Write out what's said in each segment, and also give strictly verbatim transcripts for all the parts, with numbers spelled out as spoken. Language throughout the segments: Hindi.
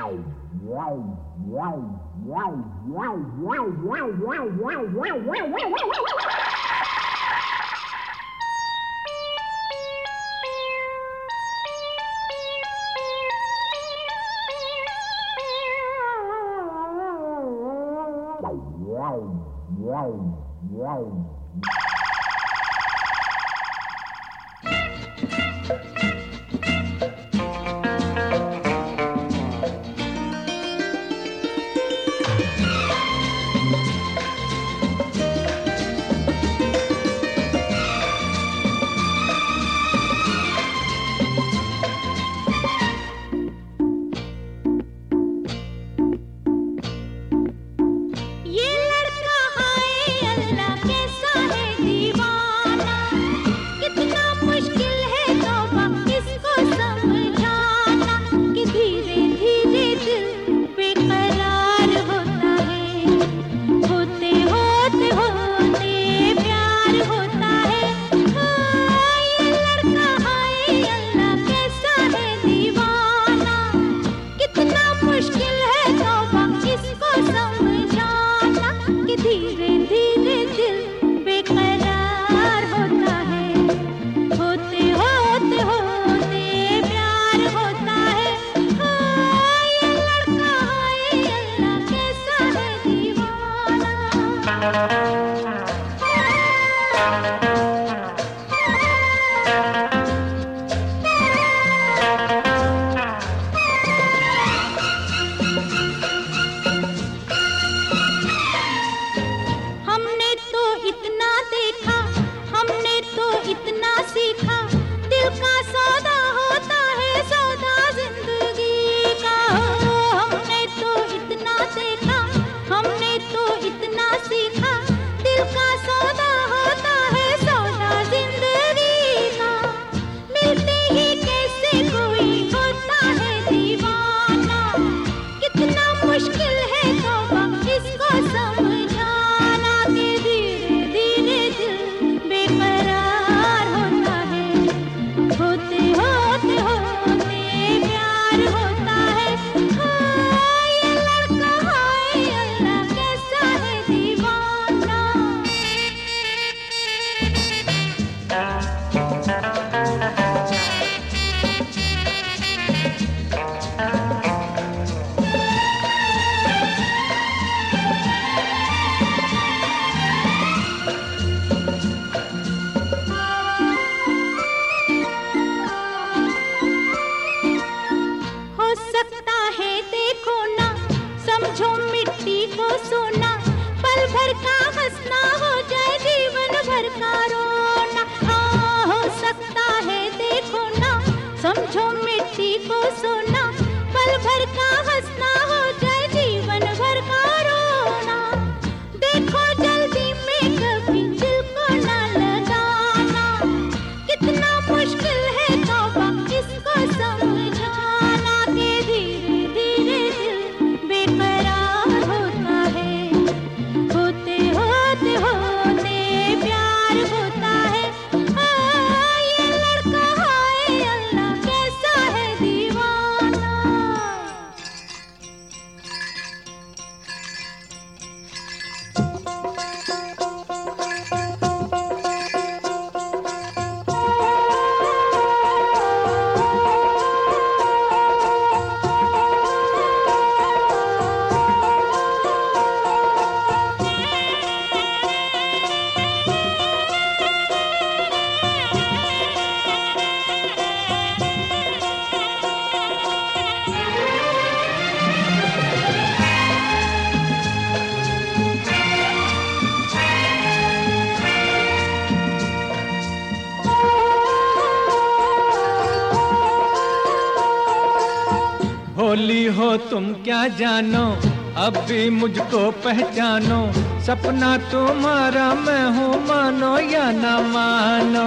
भोली हो तुम क्या जानो, अब भी मुझको पहचानो। सपना तुम्हारा मैं हूँ, मानो या ना मानो।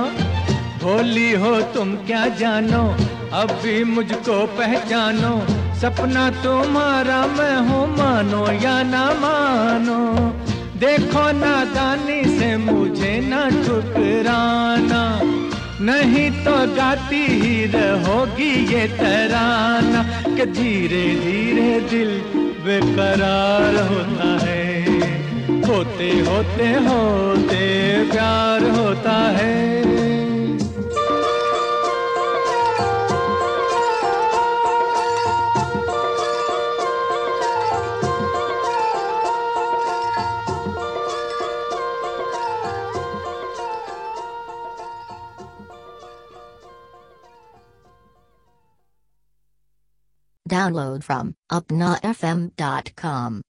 भोली हो तुम क्या जानो, अब भी मुझको पहचानो। सपना तुम्हारा मैं हूँ, मानो या ना मानो। देखो नादानी से मुझे ना ठुकराना, नहीं तो गाती ही रहोगी ये तराना कि धीरे धीरे दिल बेकरार होता है, होते होते होते प्यार होता है। Download from upna f m dot com.